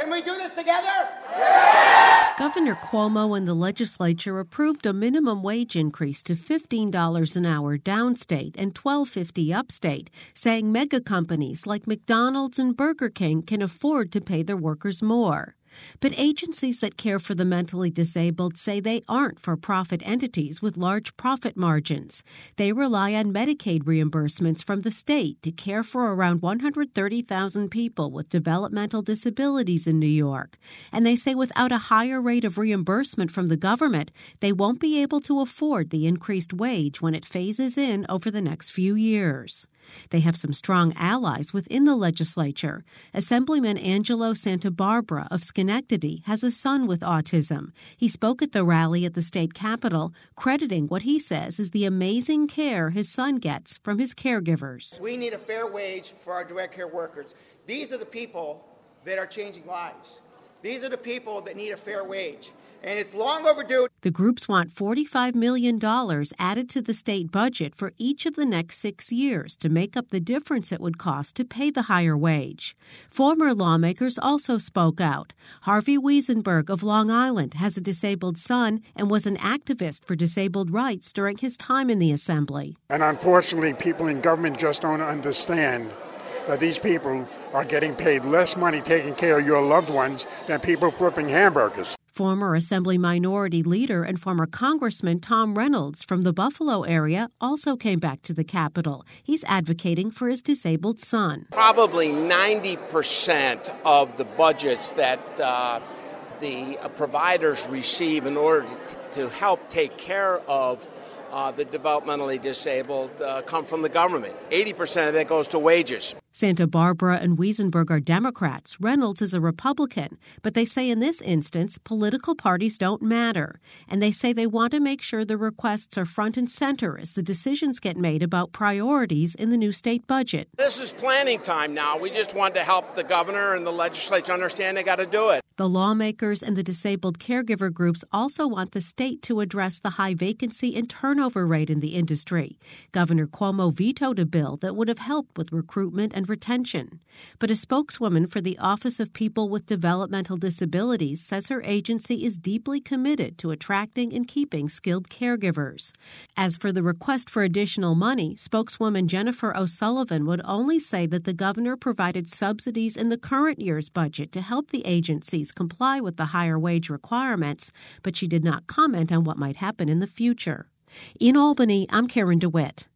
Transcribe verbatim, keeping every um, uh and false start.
Can we do this together? Governor Cuomo and the legislature approved a minimum wage increase to fifteen dollars an hour downstate and twelve fifty upstate, saying mega companies like McDonald's and Burger King can afford to pay their workers more. But agencies that care for the mentally disabled say they aren't for-profit entities with large profit margins. They rely on Medicaid reimbursements from the state to care for around one hundred thirty thousand people with developmental disabilities in New York. And they say without a higher rate of reimbursement from the government, they won't be able to afford the increased wage when it phases in over the next few years. They have some strong allies within the legislature. Assemblyman Angelo Santabarbara of Schenectady has a son with autism. He spoke at the rally at the state capitol, crediting what he says is the amazing care his son gets from his caregivers. We need a fair wage for our direct care workers. These are the people that are changing lives. These are the people that need a fair wage. And it's long overdue. The groups want forty-five million dollars added to the state budget for each of the next six years to make up the difference it would cost to pay the higher wage. Former lawmakers also spoke out. Harvey Wiesenberg of Long Island has a disabled son and was an activist for disabled rights during his time in the assembly. And unfortunately, people in government just don't understand that these people are getting paid less money taking care of your loved ones than people flipping hamburgers. Former Assembly Minority Leader and former Congressman Tom Reynolds from the Buffalo area also came back to the Capitol. He's advocating for his disabled son. Probably ninety percent of the budgets that uh, the uh, providers receive in order to, to help take care of uh, the developmentally disabled uh, come from the government. eighty percent of that goes to wages. Santabarbara and Wiesenberg are Democrats. Reynolds is a Republican. But they say in this instance, political parties don't matter. And they say they want to make sure the requests are front and center as the decisions get made about priorities in the new state budget. This is planning time now. We just want to help the governor and the legislature understand they got to do it. The lawmakers and the disabled caregiver groups also want the state to address the high vacancy and turnover rate in the industry. Governor Cuomo vetoed a bill that would have helped with recruitment and retention. But a spokeswoman for the Office of People with Developmental Disabilities says her agency is deeply committed to attracting and keeping skilled caregivers. As for the request for additional money, spokeswoman Jennifer O'Sullivan would only say that the governor provided subsidies in the current year's budget to help the agencies comply with the higher wage requirements, but she did not comment on what might happen in the future. In Albany, I'm Karen DeWitt.